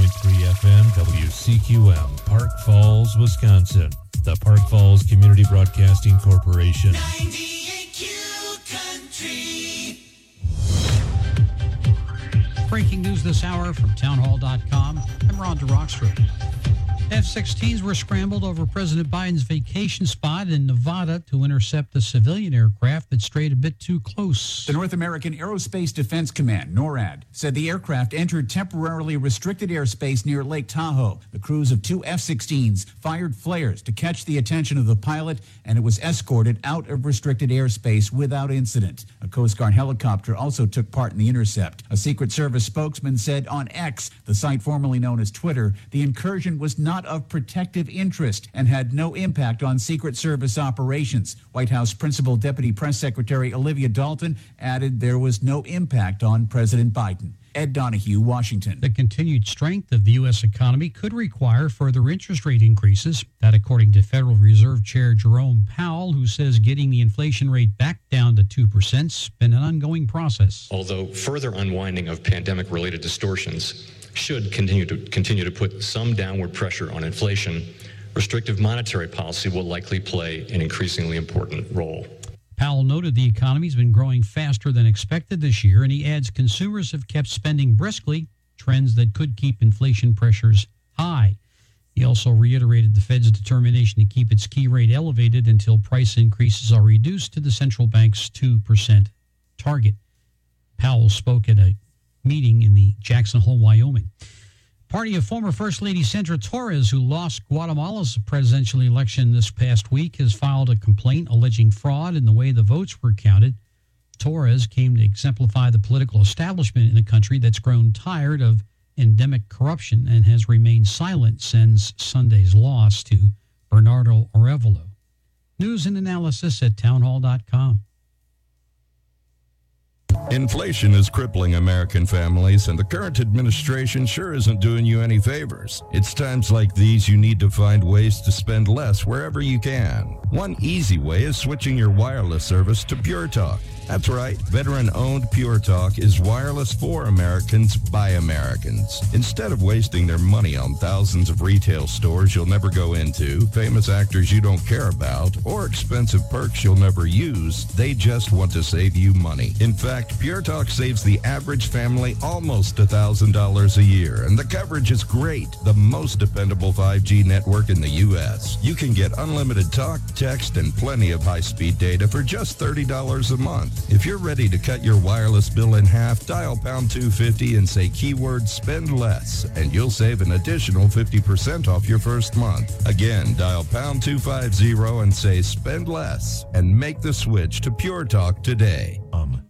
FM, WCQM, Park Falls, Wisconsin. The Park Falls Community Broadcasting Corporation. 98Q Country. Breaking news this hour from townhall.com. I'm Ron DeRocksford. F-16s were scrambled over President Biden's vacation spot in Nevada to intercept a civilian aircraft that strayed a bit too close. The North American Aerospace Defense Command, NORAD, said the aircraft entered temporarily restricted airspace near Lake Tahoe. The crews of two F-16s fired flares to catch the attention of the pilot, and it was escorted out of restricted airspace without incident. A Coast Guard helicopter also took part in the intercept. A Secret Service spokesman said on X, the site formerly known as Twitter, the incursion was not of protective interest and had no impact on Secret Service operations. White House Principal Deputy Press Secretary Olivia Dalton added there was no impact on President Biden. Ed Donahue, Washington. The continued strength of the U.S. economy could require further interest rate increases. That according to Federal Reserve Chair Jerome Powell, who says getting the inflation rate back down to 2% has been an ongoing process. Although further unwinding of pandemic-related distortions should continue to put some downward pressure on inflation, restrictive monetary policy will likely play an increasingly important role. Powell noted the economy's been growing faster than expected this year, and he adds consumers have kept spending briskly, trends that could keep inflation pressures high. He also reiterated the Fed's determination to keep its key rate elevated until price increases are reduced to the central bank's 2% target. Powell spoke at a meeting in the Jackson Hole, Wyoming. Party of former First Lady Sandra Torres, who lost Guatemala's presidential election this past week, has filed a complaint alleging fraud in the way the votes were counted. Torres came to exemplify the political establishment in a country that's grown tired of endemic corruption and has remained silent since Sunday's loss to Bernardo Arevalo. News and analysis at townhall.com. Inflation is crippling American families, and the current administration sure isn't doing you any favors. It's times like these you need to find ways to spend less wherever you can. One easy way is switching your wireless service to Pure Talk. That's right, veteran-owned Pure Talk is wireless for Americans by Americans. Instead of wasting their money on thousands of retail stores you'll never go into, famous actors you don't care about, or expensive perks you'll never use, they just want to save you money. In fact, Pure Talk saves the average family almost $1,000 a year, and the coverage is great. The most dependable 5G network in the U.S. You can get unlimited talk, text, and plenty of high-speed data for just $30 a month. If you're ready to cut your wireless bill in half, dial pound 250 and say keyword spend less, and you'll save an additional 50% off your first month. Again, dial pound 250 and say spend less, and make the switch to Pure Talk today.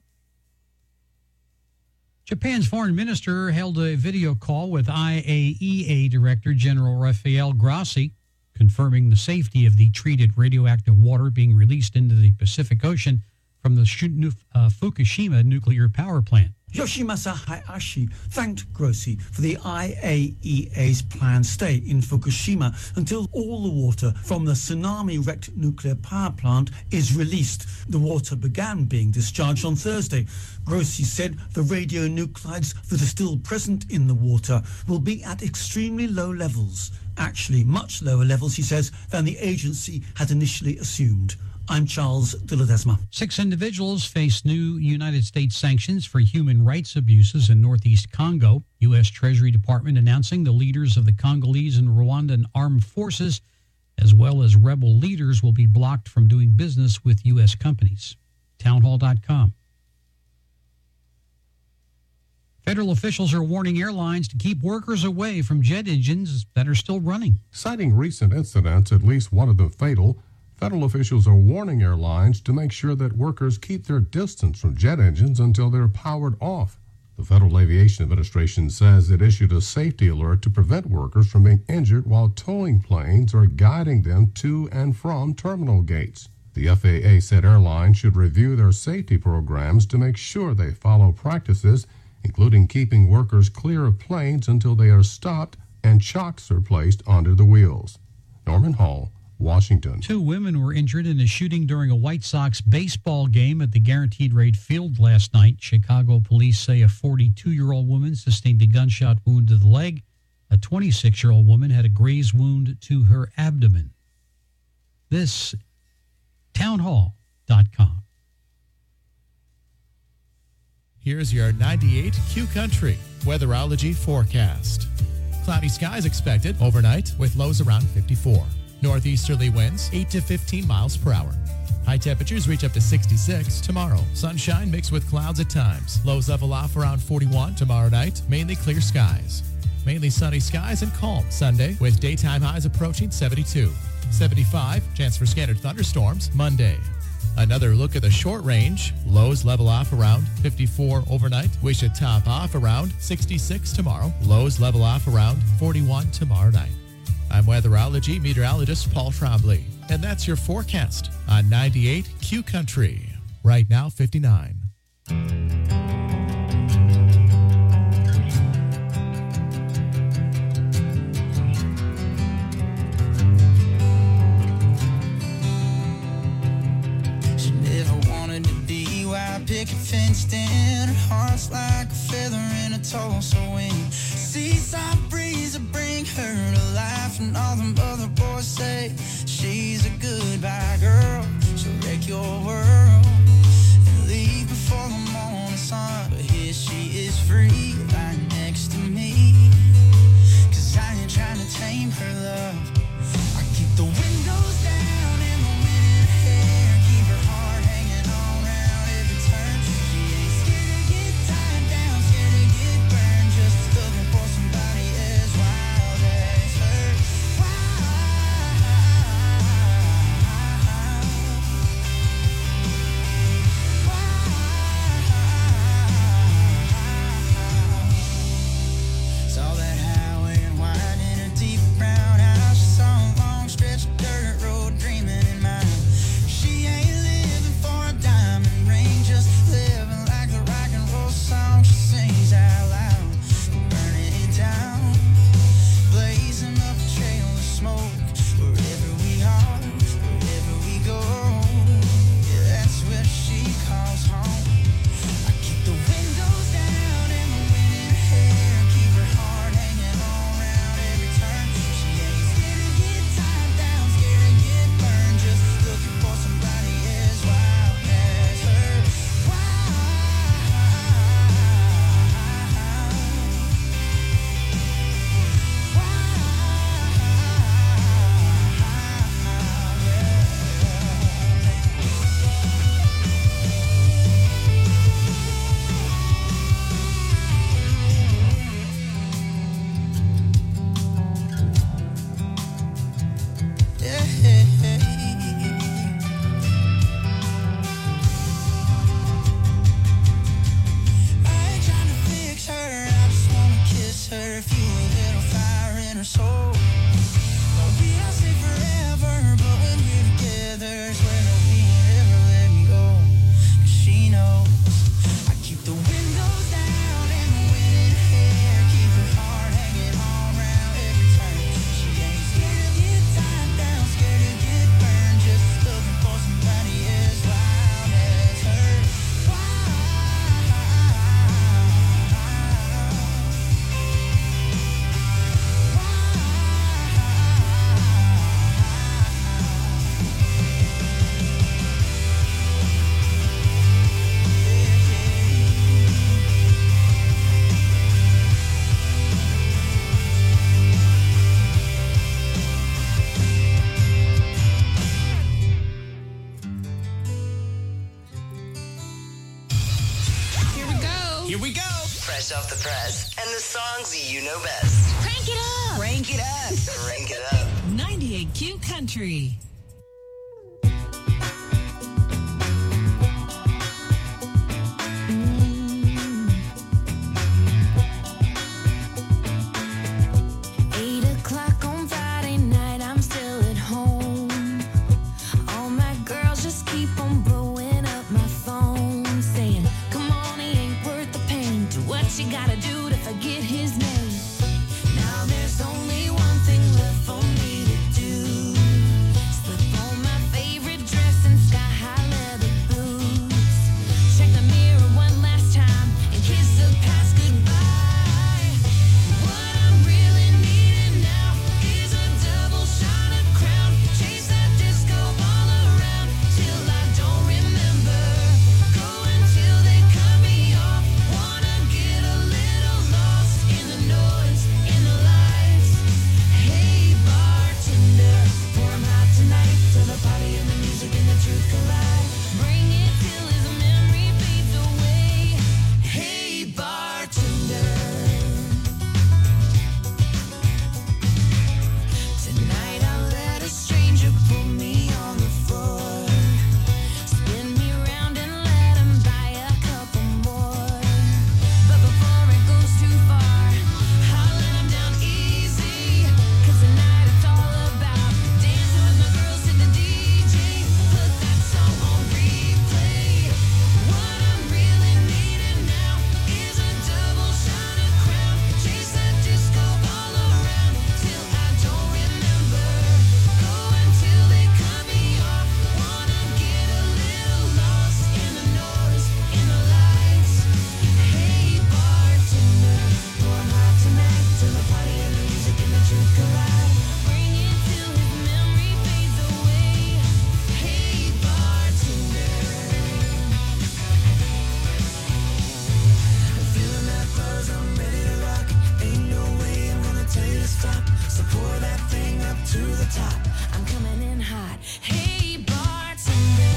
Japan's foreign minister held a video call with IAEA Director General Rafael Grossi, confirming the safety of the treated radioactive water being released into the Pacific Ocean from the Fukushima nuclear power plant. Yoshimasa Hayashi thanked Grossi for the IAEA's planned stay in Fukushima until all the water from the tsunami-wrecked nuclear power plant is released. The water began being discharged on Thursday. Grossi said the radionuclides that are still present in the water will be at extremely low levels. Actually, much lower levels, he says, than the agency had initially assumed. I'm Charles de Ledesma. 6 individuals face new United States sanctions for human rights abuses in northeast Congo. U.S. Treasury Department announcing the leaders of the Congolese and Rwandan armed forces, as well as rebel leaders, will be blocked from doing business with U.S. companies. Townhall.com. Federal officials are warning airlines to keep workers away from jet engines that are still running. Citing recent incidents, at least one of them fatal, federal officials are warning airlines to make sure that workers keep their distance from jet engines until they're powered off. The Federal Aviation Administration says it issued a safety alert to prevent workers from being injured while towing planes or guiding them to and from terminal gates. The FAA said airlines should review their safety programs to make sure they follow practices, including keeping workers clear of planes until they are stopped and chocks are placed under the wheels. Norman Hall, Washington. 2 women were injured in a shooting during a White Sox baseball game at the Guaranteed Rate Field last night. Chicago police say a 42-year-old woman sustained a gunshot wound to the leg. A 26-year-old woman had a graze wound to her abdomen. This, townhall.com. Here's your 98 Q Country weatherology forecast. Cloudy skies expected overnight with lows around 54. Northeasterly winds 8 to 15 miles per hour. High temperatures reach up to 66 tomorrow. Sunshine mixed with clouds at times. Lows level off around 41 tomorrow night. Mainly clear skies. Mainly sunny skies and calm Sunday with daytime highs approaching 72. 75, chance for scattered thunderstorms Monday. Another look at the short range. Lows level off around 54 overnight. We should top off around 66 tomorrow. Lows level off around 41 tomorrow night. I'm weatherology meteorologist Paul Trombley, and that's your forecast on 98 Q Country. Right now, 59. She never wanted to be white picket fenced in. Her heart's like a feather in a Tulsa wind. Seaside breeze will bring her to life, and all them other boys say she's a goodbye girl. She'll wreck your world and leave before the morning sun. But here she is free, lying next to me. 'Cause I ain't trying to tame her love. I keep the windows down and the wind in her hair. Keep her heart hanging on round every turn. She ain't scared to get tied down, scared to get burned. Just looking for somebody as wild as her. Saw that highway and wide in her deep brown eyes. She saw a long stretch of dirt road dreaming in mind. She ain't living for a diamond ring, just living like the rock and roll song she sings out loud. Burning it down, blazing up a trail of smoke. Wherever we are, wherever we go, yeah, that's where she calls home. I keep the windows down and the wind in her hair. Keep her heart hanging on round every turn. She ain't scared to get tied down, scared to get burned. Just looking for somebody as wild as her. I ain't trying to fix her, I just wanna kiss her, feel a little fire in her soul. We don't stay forever, but when we're together, swear that we ain't ever let me go. 'Cause she knows I keep the windows down and the wind in her hair. Keep her heart hanging on round every turn. She ain't scared to get tied down, scared to get burned. Just looking for somebody as wild as her. Here we go. Fresh off the press and the songs you know best. Crank it up. Crank it up. Crank it up. 98 Q Country. What you gotta do to forget his name? Now there's only one thing left for me to do. to the top. I'm coming in hot. Hey, bartender.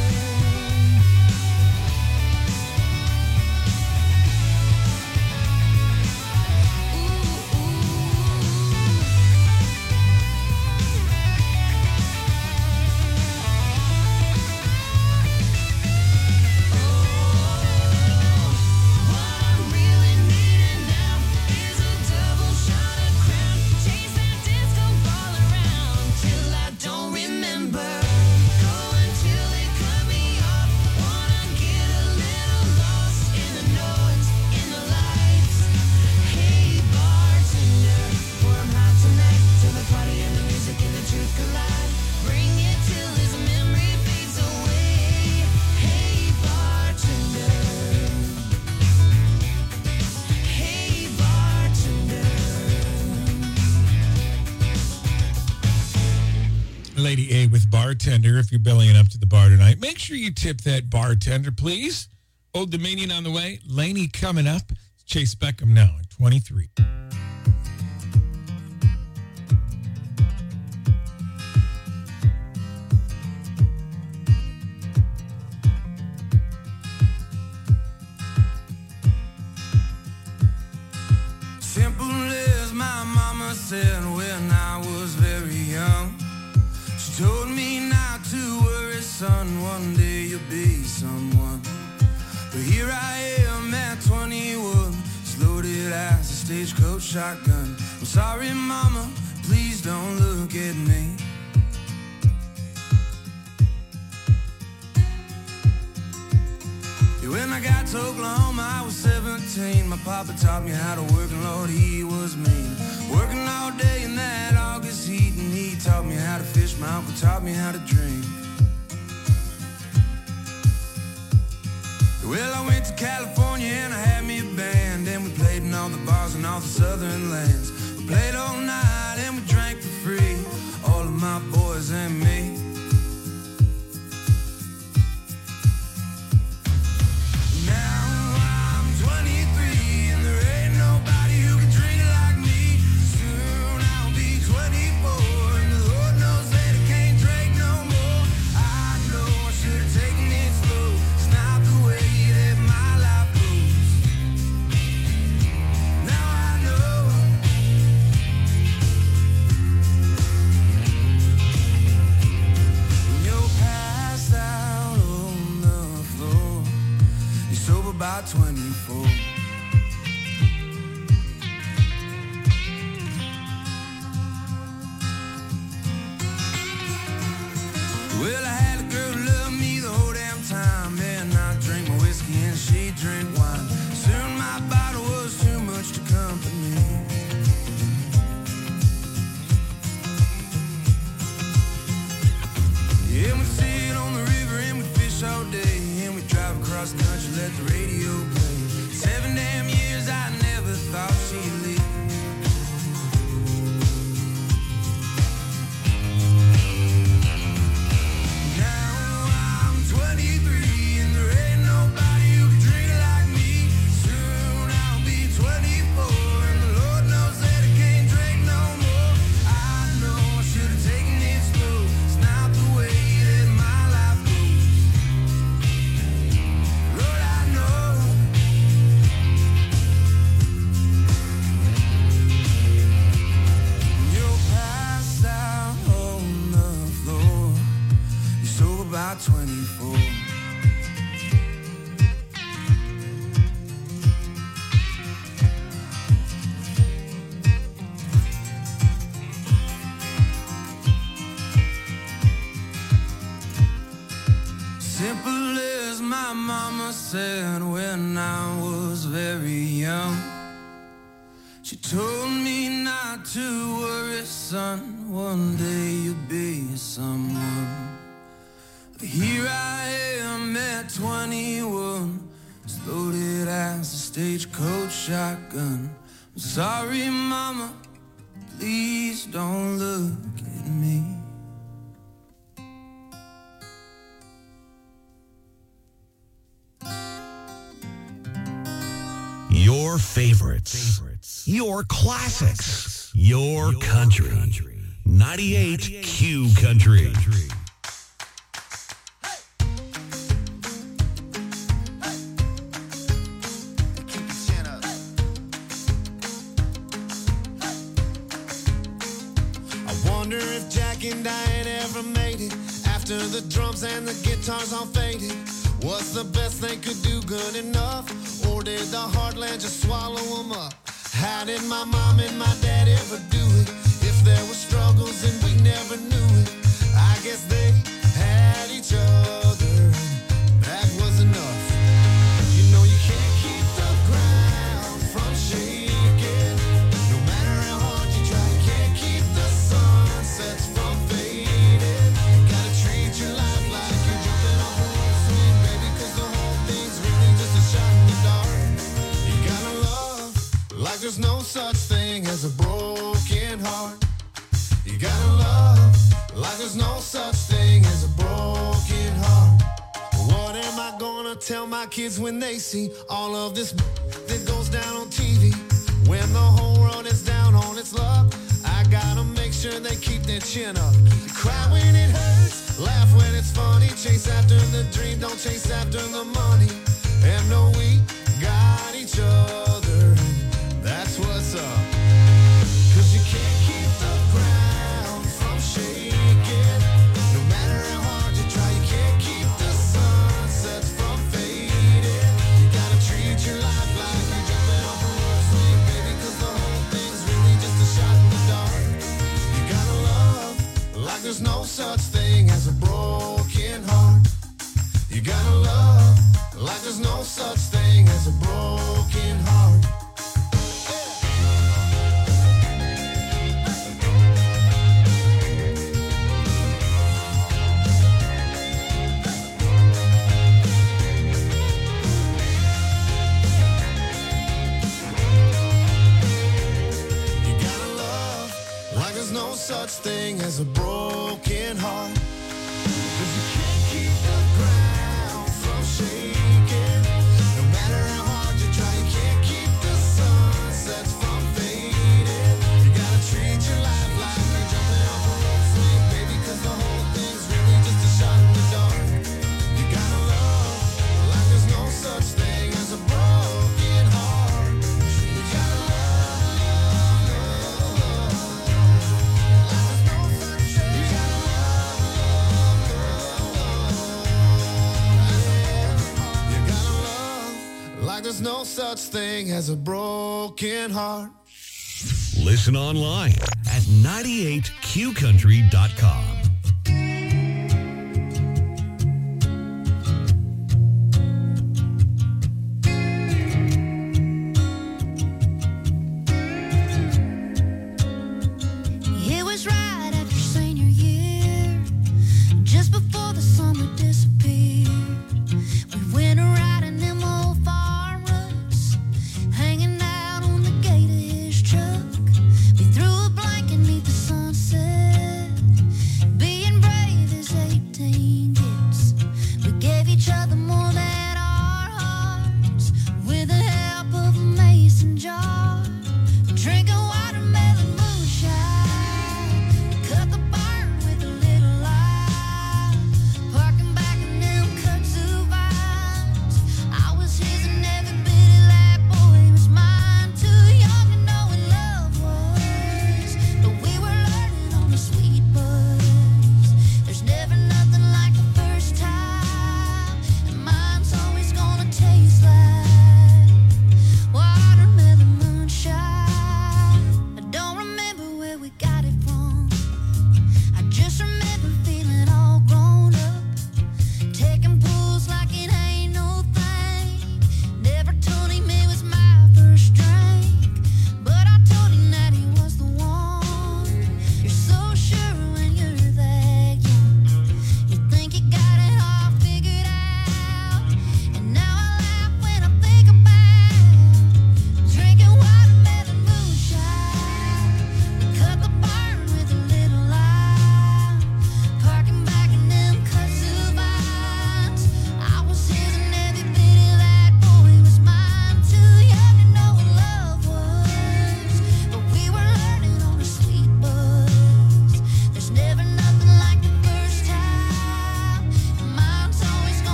Lady A with bartender. If you're bellying up to the bar tonight, make sure you tip that bartender, please. Old Dominion on the way. Laney coming up. Chase Beckham now at 23. Simple as my mama said when I was very young. She told me not to worry, son, one day you'll be someone. But here I am at 21, as loaded as a stagecoach shotgun. I'm sorry, mama, please don't look at me. When I got to Oklahoma, I was 17. My papa taught me how to work, and Lord, he was mean. Working all day in that August heat, and he taught me how to fish. My uncle taught me how to drink. Well, I went to California and I had me a band, and we played in all the bars in all the southern lands. We played all night and we drank for free, all of my boys and me. About 24. Well, I had a girl who loved me the whole damn time, and I drank my whiskey and she drank wine. Soon my bottle was too much to company. Yeah, we sit on the river and we fish all day, and we drive across the country, let the radio play. 7 damn years I never thought she'd leave. Now I'm 23 and there ain't nobody who can drink like me. Soon I'll be 24 and the Lord knows that I can't drink no more. I know I should have taken it slow. It's not the way that my life goes. Lord, I know. You're passed out on the floor. You're sober by 24. Simple as my mama said when I was very young. She told me not to worry, son, one day you'll be someone. But here I am at 21, as loaded as a stagecoach shotgun. I'm sorry, mama, please don't look at me. Your favorites. Your classics. Your country. 98 Q Country. I wonder if Jack and Diane ever made it after the drums and the guitars all faded. Was the best they could do good enough, or did the heartland just swallow them up? How did my mom and my dad ever do it? If there were struggles and we never knew it, I guess they had each other. That was enough. You know you can't keep the ground from shaking. No matter how hard you try, you can't keep the sunsets from fading. You gotta treat your life like you're jumping off a rope swing, baby, 'cause the whole thing's really just a shot in the dark. You gotta love like there's no such thing as a broken heart. You gotta love like there's no such thing as a broken heart. What am I gonna tell my kids when they see all of this that goes down on TV? When the whole world is down on its luck, I gotta make sure they keep their chin up. Cry when it hurts, laugh when it's funny. Chase after the dream, don't chase after the money. And know we got each other. That's what's up. 'Cause you can't keep the ground from shaking. No matter how hard you try, you can't keep the sunsets from fading. You gotta treat your life like you're jumping off a rope swing, baby, 'cause the whole thing's really just a shot in the dark. You gotta love like there's no such thing as a broken heart. You gotta love like there's no such thing as a broken heart. Like there's no such thing as a broken heart. 'Cause you can't keep the ground from shaking. No matter how hard you try, you can't keep the sunsets from fading. You gotta treat your life like you're jumping off a rope swing, baby, 'cause the whole thing's really just a shot in the dark. You gotta love like there's no such thing as a broken heart. You gotta like there's no such thing as a broken heart. Listen online at 98qcountry.com. It was right after senior year, just before the summer disappeared. We went around in them old farm ruts, hanging out on the gate of his truck. We threw a blanket 'neath the sunset, being brave as 18 gets. We gave each other more than our hearts, with the help of a mason jar. Drinking watermelon moonshine, cut the barn with a little light, parking back in them kudzu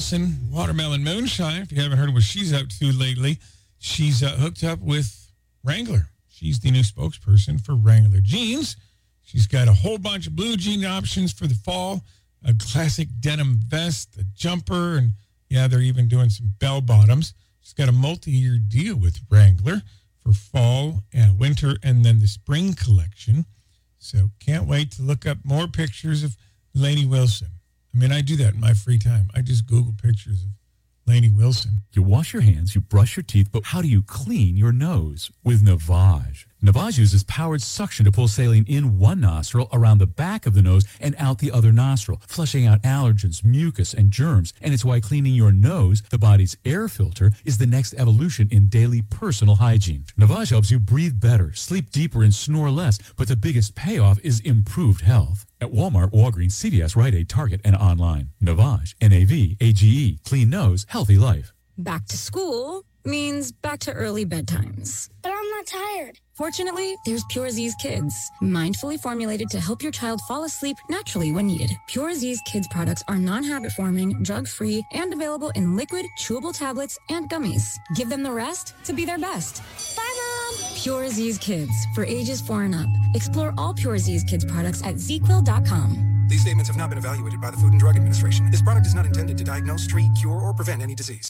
Wilson, Watermelon Moonshine. If you haven't heard what she's up to lately, she's hooked up with Wrangler. She's the new spokesperson for Wrangler Jeans. She's got a whole bunch of blue jean options for the fall, a classic denim vest, a jumper, and yeah, they're even doing some bell bottoms. She's got a multi-year deal with Wrangler for fall, winter, and then the spring collection. So can't wait to look up more pictures of Lainey Wilson. I mean, I do that in my free time. I just Google pictures of Lainey Wilson. You wash your hands, you brush your teeth, but how do you clean your nose? With Navage. Navage uses powered suction to pull saline in one nostril, around the back of the nose, and out the other nostril, flushing out allergens, mucus, and germs. And it's why cleaning your nose, the body's air filter, is the next evolution in daily personal hygiene. Navage helps you breathe better, sleep deeper, and snore less, but the biggest payoff is improved health. At Walmart, Walgreens, CVS, Rite Aid, Target, and online. Navage, N-A-V-A-G-E. Clean nose, healthy life. Back to school means back to early bedtimes. But I'm not tired. Fortunately, there's Pure Z's Kids, mindfully formulated to help your child fall asleep naturally when needed. Pure Z's Kids products are non-habit forming, drug-free, and available in liquid, chewable tablets, and gummies. Give them the rest to be their best. Bye, Mom! Pure Z's Kids, for ages 4 and up. Explore all Pure Z's Kids products at ZQuil.com. These statements have not been evaluated by the Food and Drug Administration. This product is not intended to diagnose, treat, cure, or prevent any disease.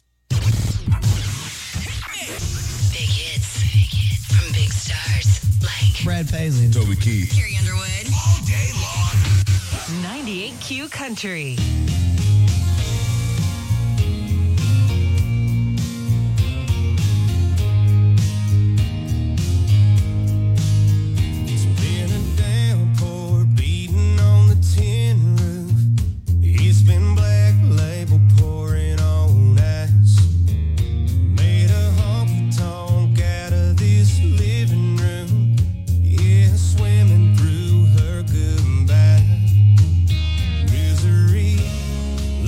Big hits from big stars like Brad Paisley, Toby Keith, Carrie Underwood, all day long. 98Q Country. It's been a downpour beating on the tin roof. It's been Black Label pouring on ice. Made a honky tonk out of this living room. Yeah, swimming through her goodbye. Misery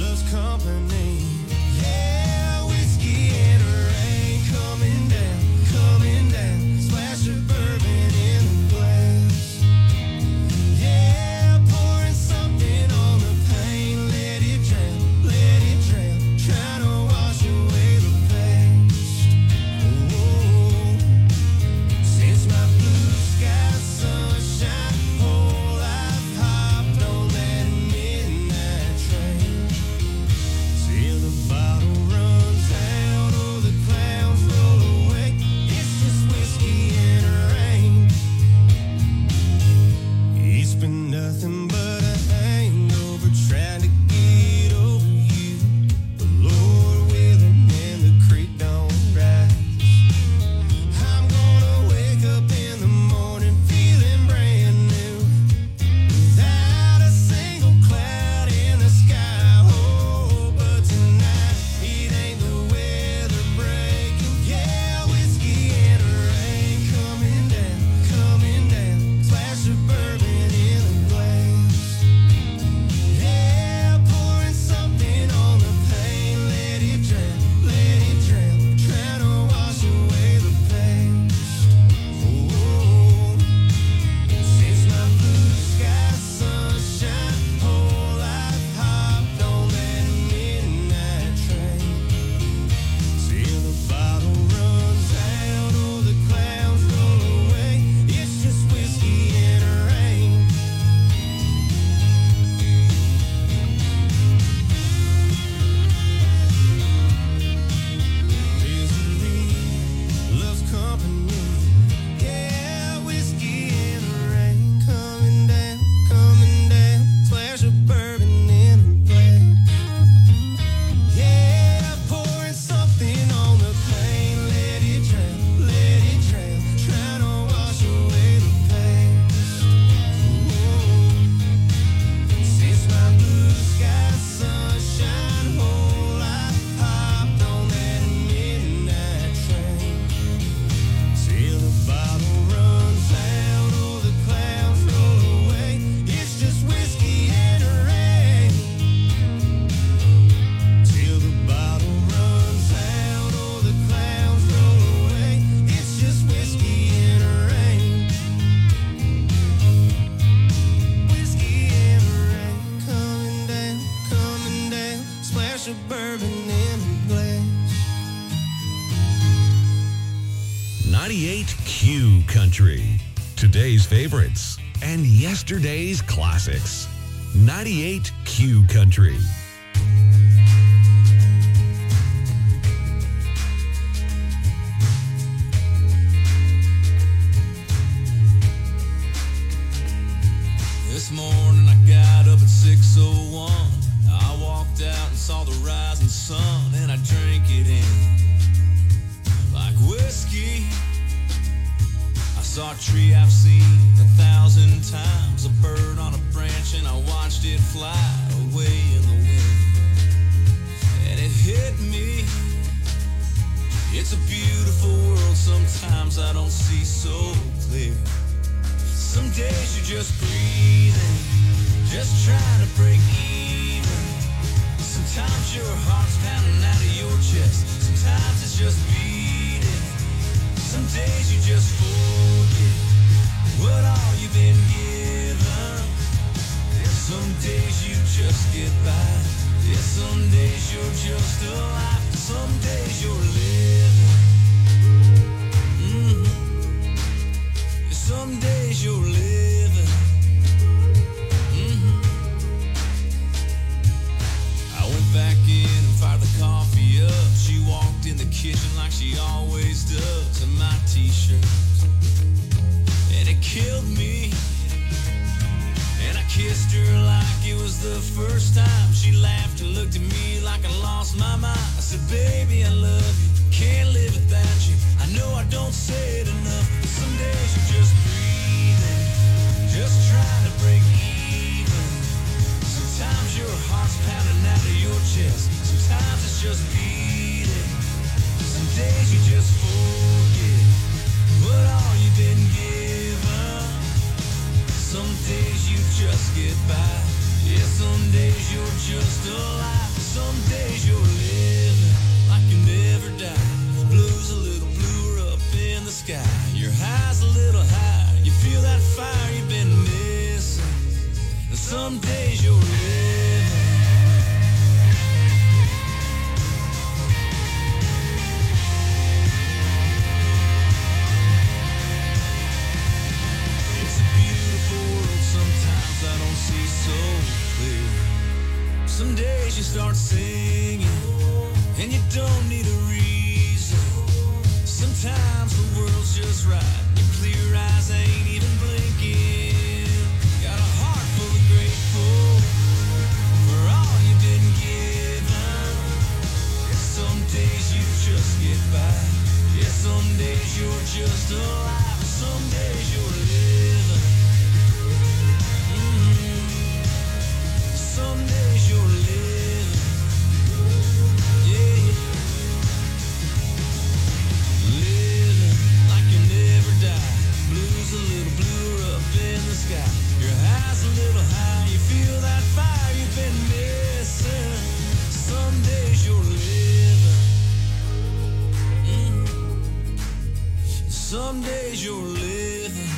98 Q Country. Today's favorites and yesterday's classics. 98 Q Country. This morning I got up at 6:01. I walked out and saw the rising sun, and I drank it in like whiskey. I saw a tree I've seen 1,000 times, a bird on a branch, and I watched it fly away in the wind. And it hit me, it's a beautiful world, sometimes I don't see so clear. Some days you're just breathing, just trying to break even. Sometimes your heart's pounding out of your chest, sometimes it's just beating. Some days you just forget what all you've been given. Some days you just get by. Yeah, some days you're just alive. Some days you're living. Some days you're living. I went back in and fired the coffee up. She walked in the kitchen like she always does in my t-shirt. And it killed me. And I kissed her like it was the first time. She laughed and looked at me like I lost my mind. I said, baby, I love you. Can't live without you. I know I don't say it enough, but some days you're just breathing, just trying to break even. Sometimes your heart's pounding out of your chest, sometimes it's just beating. Some days you just forget what all you've been given. Some days you just get by. Yeah, some days you're just alive. Some days you're living like you never die. Blue's a little bluer up in the sky. Your high's a little higher. You feel that fire you've been missing. And some days you're living. It's a beautiful world. Sometimes I don't see so clear. Some days you start singing and you don't need a reason. Sometimes the world's just right. Your clear eyes ain't even blinking. Got a heart full of grateful for all you've been given. Some days you just get by. Yeah, some days you're just alive. Some days you're living. Some days you're living. Yeah. Living like you never die. Blue's a little bluer up in the sky. Your high's a little high. You feel that fire you've been missing. Some days you're living. Some days you're living.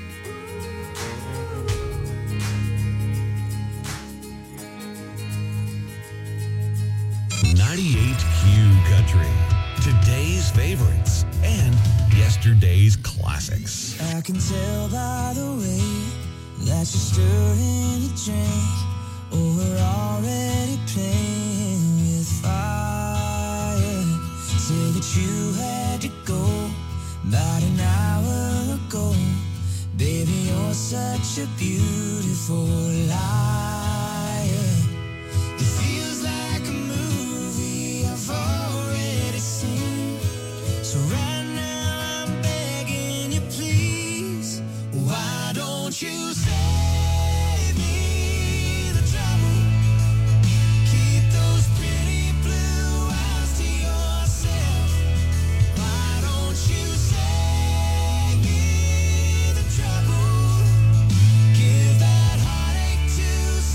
Country. Today's favorites and yesterday's classics. I can tell by the way that you're stirring your drink. Oh, we're already playing with fire. Say that you had to go about an hour ago. Baby, you're such a beautiful liar. It feels like a movie I've already seen. So right now I'm begging you, please. Why don't you save me the trouble? Keep those pretty blue eyes to yourself. Why don't you save me the trouble? Give that heartache to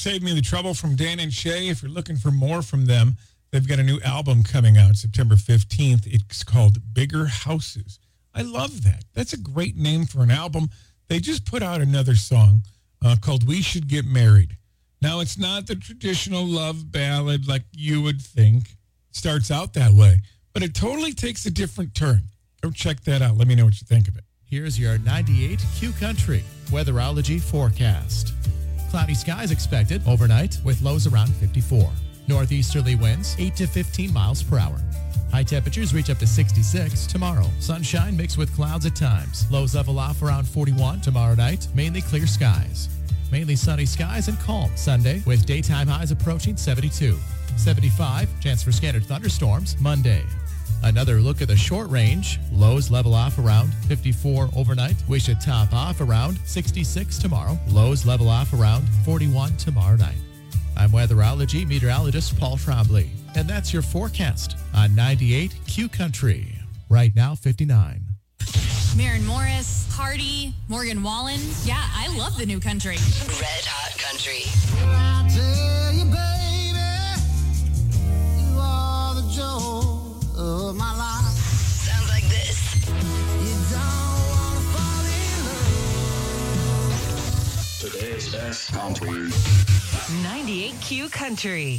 Save Me the Trouble from Dan and Shay. If you're looking for more from them, they've got a new album coming out September 15th. It's called Bigger Houses. I love that. That's a great name for an album. They just put out another song called We Should Get Married. Now, it's not the traditional love ballad like you would think. It starts out that way, but it totally takes a different turn. Go check that out. Let me know what you think of it. Here's your 98 Q Country weatherology forecast. Cloudy skies expected overnight with lows around 54. Northeasterly winds 8 to 15 miles per hour. High temperatures reach up to 66 tomorrow. Sunshine mixed with clouds at times. Lows level off around 41 tomorrow night. Mainly clear skies. Mainly sunny skies and calm Sunday with daytime highs approaching 72. 75, chance for scattered thunderstorms Monday. Another look at the short range. Lows level off around 54 overnight. We should top off around 66 tomorrow. Lows level off around 41 tomorrow night. I'm weatherology meteorologist Paul Trombley, and that's your forecast on 98 Q Country. Right now, 59. Maren Morris, Hardy, Morgan Wallen. Yeah, I love the new country. Red Hot Country. I tell you, baby, you are the joy of my life. Sounds like this. You don't want to fall in love. Today's best country. 98 Q Country.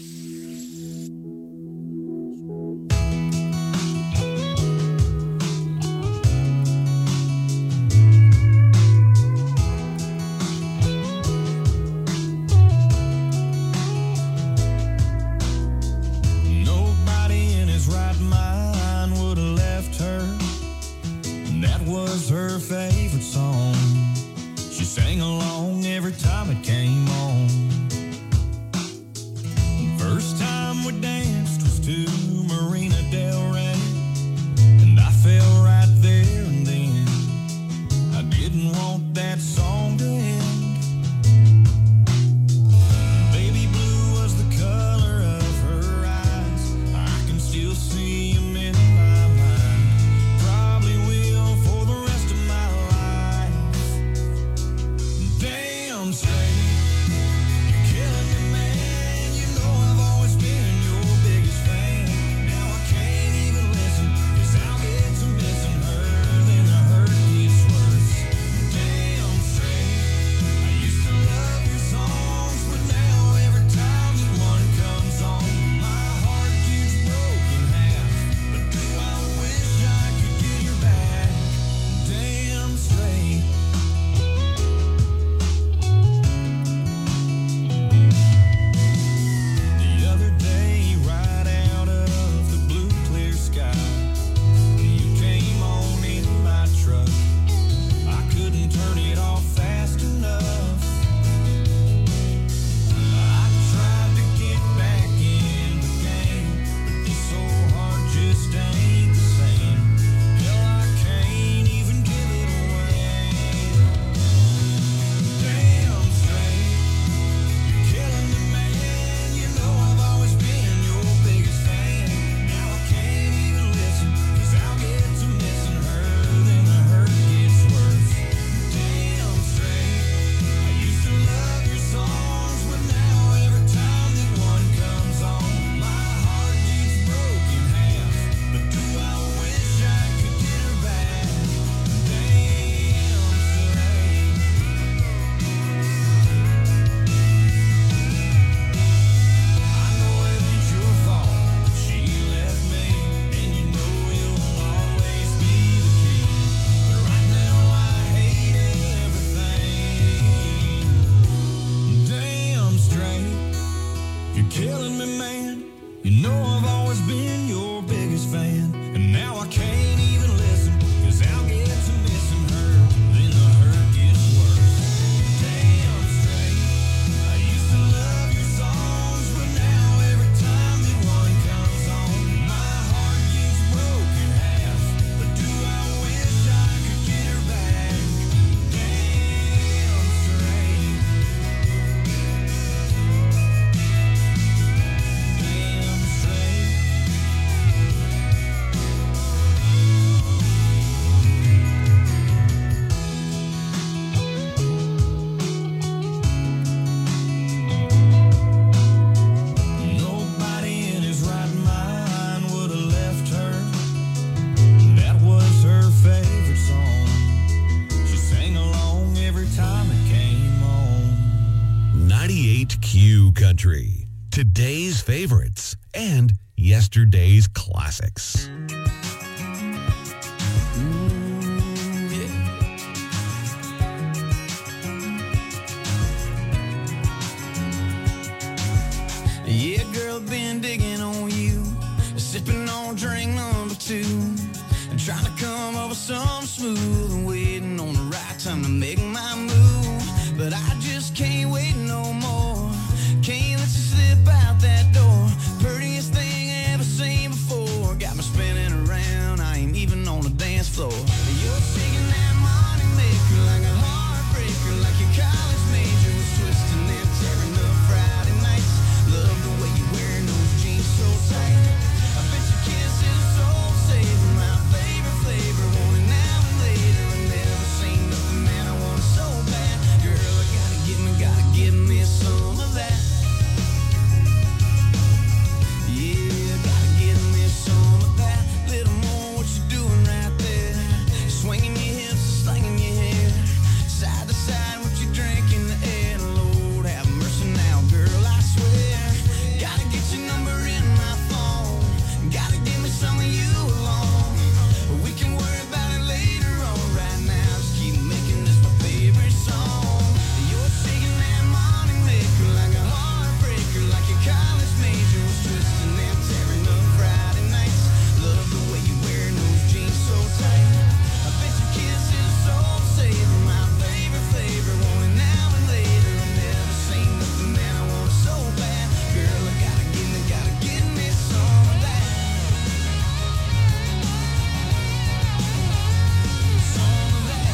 Nobody in his right mind would have left her. And that was her favorite song. She sang along every time it came on. First time we danced was to Marina Del Rey, and I fell right there and then. I didn't want that song to end. Baby blue was the color of her eyes. I can still see them in my mind. Probably will for the rest of my life. Damn straight, you're killing me, man. You know I've always been your biggest fan. Now I can't even listen, 'cause I'll get to missing her, then the hurt gets worse. Damn straight, I used to love your songs, but now every time that one comes on, my heart gets broken half. But do I wish I could get her back? Damn straight. The other day, right out of the blue clear sky, you came on in my truck. I couldn't turn it off fast enough. I tried to get back in the game, but this old heart just ain't the same. Hell, I can't even give it away. Damn straight, you're killing me, man. You know I've always been your biggest fan. Now I can't even listen, 'cause I'll get to missing her, then the hurt gets worse. Damn straight, I used to love your songs, but now every time that one comes on, my heart gets broken half. But do I wish I could get her back? Damn straight. I know it ain't your fault that she left me, and you know you'll always be the king. But right now I hate everything. Damn straight, you're killing me, man. You know I've always been your biggest fan, and now I can't even listen, 'cause I'll get to missing her, then the hurt gets worse. Damn straight, I used to love your songs, but now every time that one comes on, my heart gets broken half. But do I wish I could get her back? Damn straight. Damn straight. 98 Q Country. Today's favorites and yesterday's classics. Yeah, girl, been digging on you, sipping on drink number 2, and trying to come up with something smooth and waiting on the right time to make my move. But I just can't wait no more. Can't let you slip out that door. Prettiest thing I ever seen before. Got me spinning around. I ain't even on the dance floor. You're shaking that money maker like a heartbreaker, like your college major was twisting and tearing up Friday nights. Love the way you wearing those jeans so tight. I bet your kiss is a soul saver, my favorite flavor. Want it now and later. I never seen nothing, man. I want it so bad. Girl, I gotta give me some of that. Yeah, gotta give me some of that. Little more, what you doing right there? Swinging your hips, slinging your hair, side to side, what you drink in the air. Lord, have mercy now, girl, I swear. Gotta get your number in my phone. Gotta give me some of you alone. We can worry about it later on. Right now, just keep making this my favorite song. You're shaking that money maker like a heartbreaker, like your college major was twisting and tearing up Friday nights. Love the way you wearing those jeans so tight. I bet your kiss is a soul saver, my favorite flavor. Want it now and later. I never seen nothing, man. I want it so bad. Girl, I gotta give me some of that. Some of that.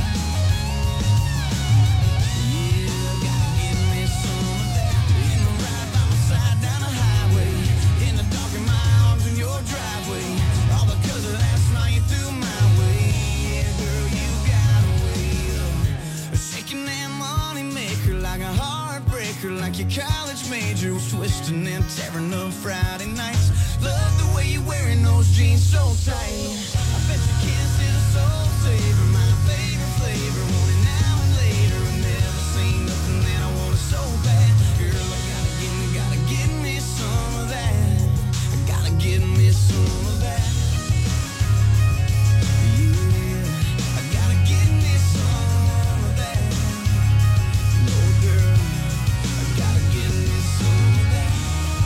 Yeah, gotta give me some of that. In the ride by my side down the highway, in the dark in my arms in your driveway. All because of that smile you threw my way. Yeah, girl, you got a way of shaking that money maker like a heartbreaker, like your college major was twisting and tearing up Friday nights. Love the way you wearing those jeans so tight. I bet your kiss is a soul saver, my favorite flavor. Want it now and later. I never seen nothing, and I want it so bad. Girl, I gotta give me some of that. I gotta give me some of that. Yeah, I gotta give me some of that. No, girl, I gotta give me some of that.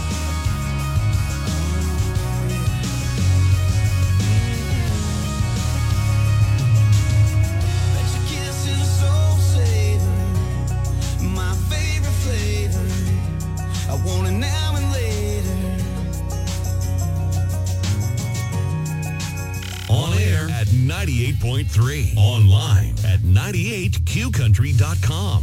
Bet your kiss is a soul saver, my favorite flavor. I want it now and later. On air at 98.3. Online at 98qcountry.com.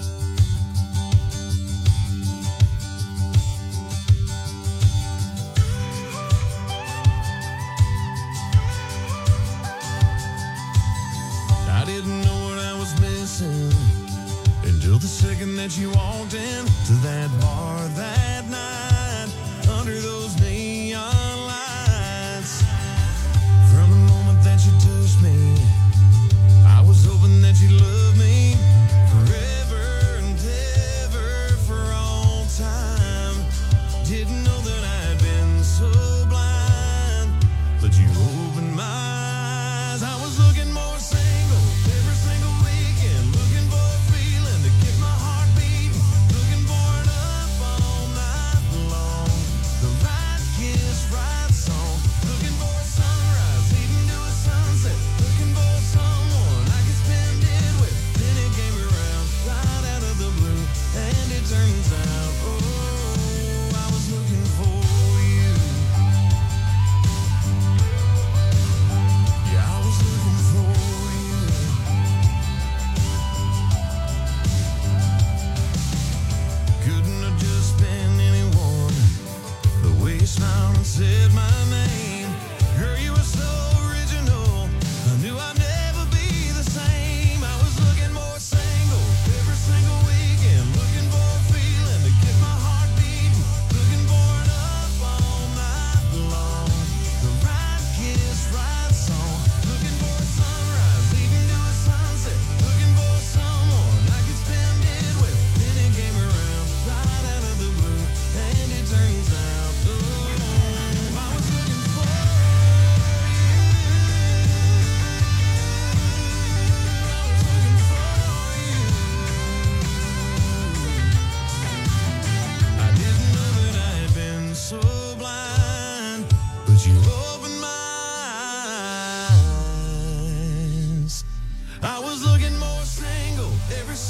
I didn't know what I was missing until the second that you walked into that bar that night under those neon lights. From the moment that you touched me, I was hoping that you'd love me forever and ever for all time. Didn't know that I'd been so blind, but you opened my eyes. I was looking more single every single weekend, looking for a feeling to get my heart beating, looking for it up all night long. The right kiss, right song, looking for a sunrise, leading to a sunset, looking for someone I can spend it with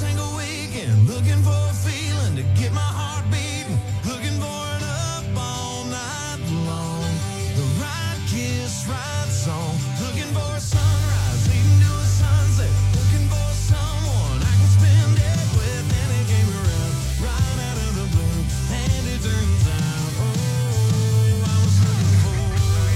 single weekend, looking for a feeling to get my heart beating, looking for an up all night long, the right kiss, right song, looking for a sunrise leading to a sunset, looking for someone I can spend it with, and it came around right out of the blue, and it turns out, oh, I was looking for you.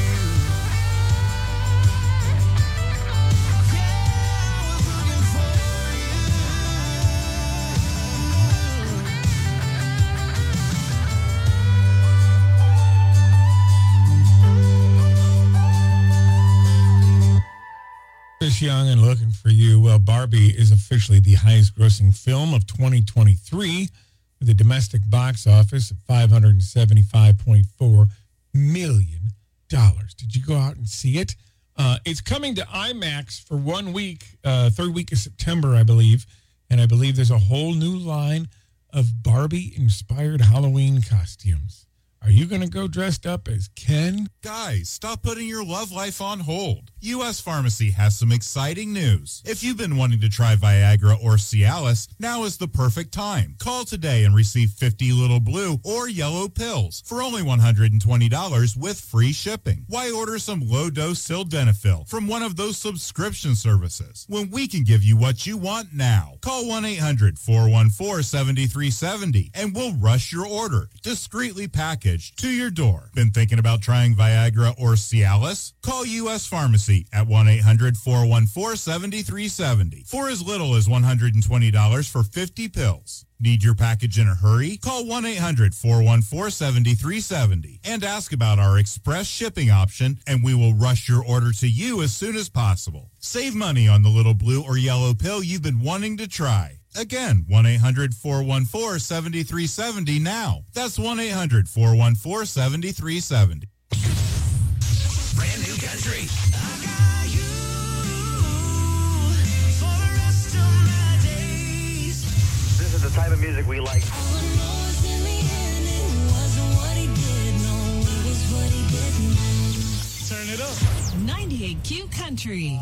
Chris Young and Looking for You. Well, Barbie is officially the highest grossing film of 2023 with a domestic box office of $575.4 million. Did you go out and see it? It's coming to IMAX for 1 week, third week of September, I believe. And I believe there's a whole new line of Barbie-inspired Halloween costumes. Are you going to go dressed up as Ken? Guys, stop putting your love life on hold. U.S. Pharmacy has some exciting news. If you've been wanting to try Viagra or Cialis, now is the perfect time. Call today and receive 50 little blue or yellow pills for only $120 with free shipping. Why order some low-dose sildenafil from one of those subscription services when we can give you what you want now? Call 1-800-414-7370 and we'll rush your order, discreetly packaged to your door. Been thinking about trying Viagra or Cialis? Call U.S. Pharmacy at 1-800-414-7370 for as little as $120 for 50 pills. Need your package in a hurry? Call 1-800-414-7370 and ask about our express shipping option, and we will rush your order to you as soon as possible. Save money on the little blue or yellow pill you've been wanting to try. Again, 1-800-414-7370 now. That's 1-800-414-7370. Brand new country. This is the type of music we like. Turn it up. 98Q Country.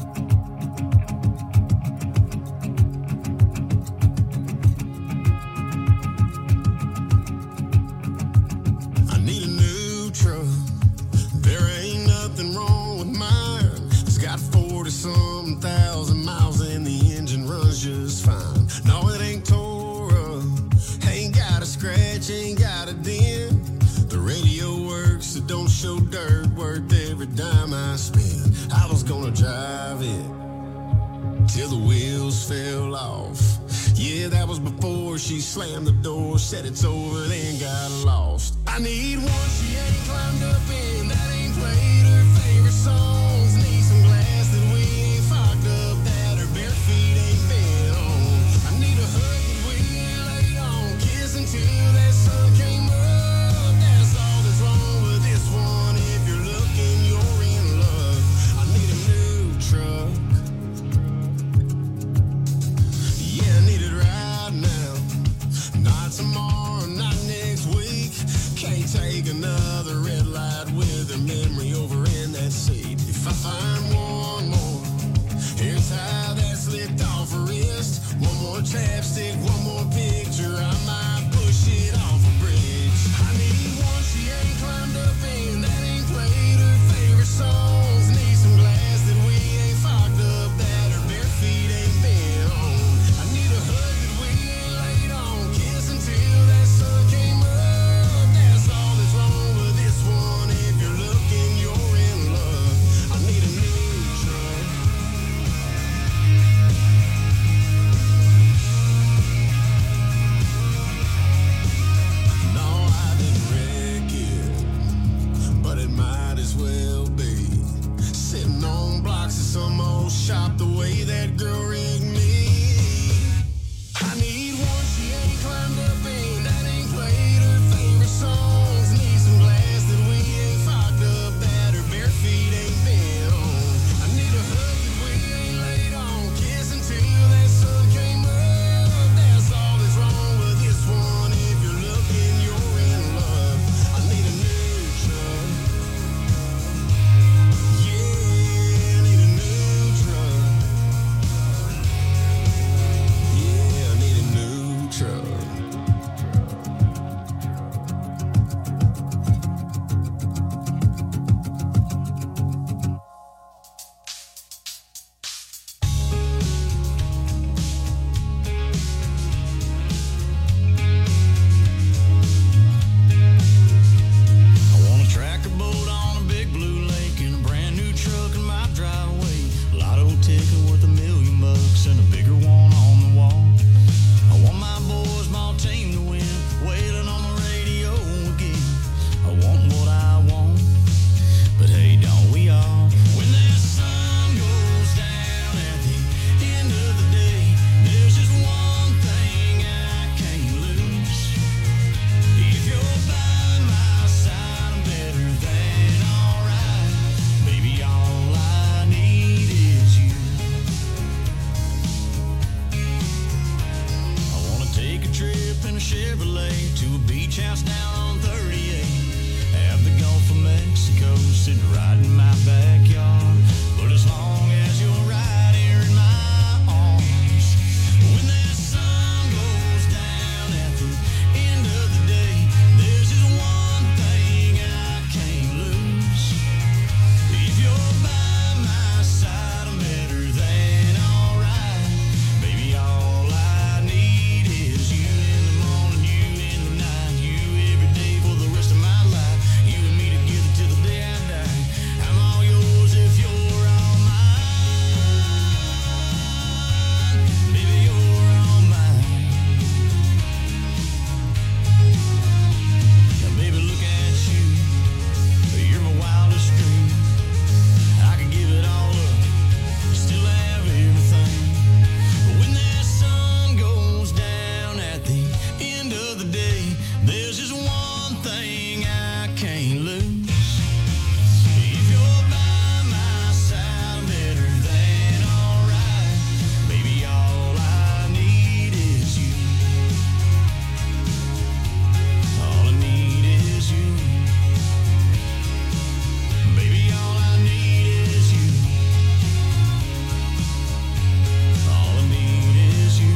I need a new truck. There ain't nothing wrong with mine. It's got 40-some thousand miles and the engine runs just fine. No, it ain't tore up. Ain't got a scratch, ain't got a dent. The radio works, it don't show dirt. Worth every dime I spend. I was gonna drive it till the wheels fell off. Yeah, that was before she slammed the door, said it's over, then got lost. I need one she ain't climbed up in, that ain't played her favorite songs. Need some glass that we ain't fogged up, that her bare feet ain't been on. I need a hug that we ain't laid on, kiss until that sun came up. That's all that's wrong with this one. If you're looking, you're in love. I need a new truck. Yeah, I need it right now. Not tomorrow, not next week. Can't take another red light with her memory over in that seat. If I find one more, here's how that slipped off her wrist. One more chapstick, one more picture, I might push it off a bridge. I need one she ain't climbed up in, that ain't played her favorite songs. Need some glass that we ain't fogged up, that her bare feet ain't been on. I need a hug that we ain't laid on, kiss until that sun came up. That's all that's wrong with this one. If you're looking, you're in love. I need a new truck. trip in a Chevrolet to a beach house down on 38. Have the Gulf of Mexico sitting right in my backyard. But as long as you're right here in my arms, when that sun goes down at the end of the day, there's just one thing I can't lose. If you're by my side, I'm better than alright. Baby, all I need is you in the morning, you in the night, you every day for the rest of my life. You and me together till the day I die. I'm all yours if you're all mine. Baby, you're all mine. Now, baby, look at you. You're my wildest dream. I could give it all up, still have everything. But when that sun goes down at the end of the day, there's just one thing I can't lose. If you're by my side, I'm better than alright. Baby, all I need is you. All I need is you. Baby, all I need is you. All I need is you.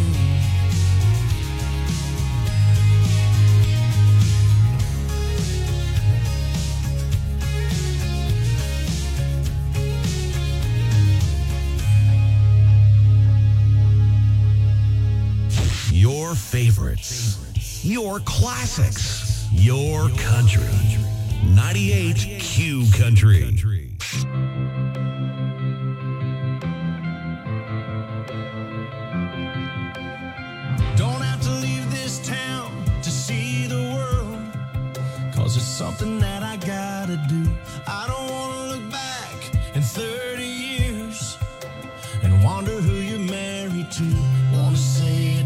Your favorites, your classics, your country. 98 Q Country. Don't have to leave this town to see the world, 'cause it's something that I gotta do. I don't wanna look back in 30 years and wonder who you're married to. Wanna say